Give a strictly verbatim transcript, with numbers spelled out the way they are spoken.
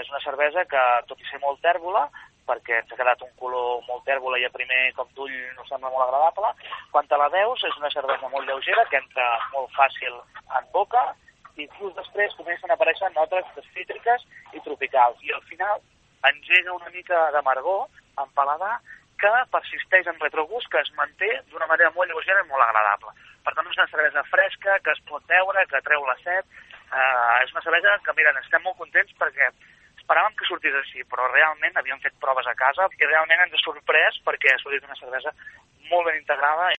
és una cervesa que, tot i ser molt tèrbola, perquè ens ha quedat un color molt tèrbola i a primer cop d'ull no sembla molt agradable, quan te la veus és una cervesa molt lleugera que entra molt fàcil en boca i just després comencen a aparèixer notes cítriques i tropicals. I al final engega una mica d'amargor en paladar que persisteix en retrogust, que es manté d'una manera molt lleugera i molt agradable. Per tant, és una cervesa fresca, que es pot beure, que treu la set. Eh, és una cervesa que, mira, estem molt contents perquè esperàvem que sortís així, però realment havíem fet proves a casa i realment ens ha sorprès perquè ha sortit una cervesa molt ben integrada.